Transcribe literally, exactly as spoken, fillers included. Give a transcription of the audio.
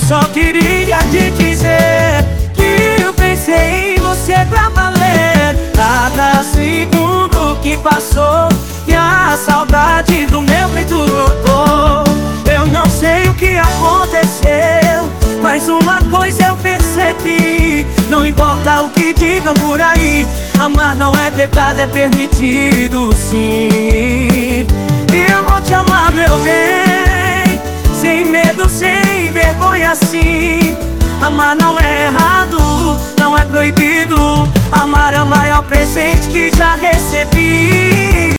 só queria te dizer que eu pensei em você pra valer. Cada segundo que passou e a saudade do meu peito lotou. Eu não sei o que aconteceu, mas uma coisa eu percebi: não importa o que digam por aí, amar não é pecado, é permitido sim. Eu vou te amar, meu bem, sem medo, sem vergonha sim. Amar não é errado, não é proibido. Amar é o maior presente que já recebi.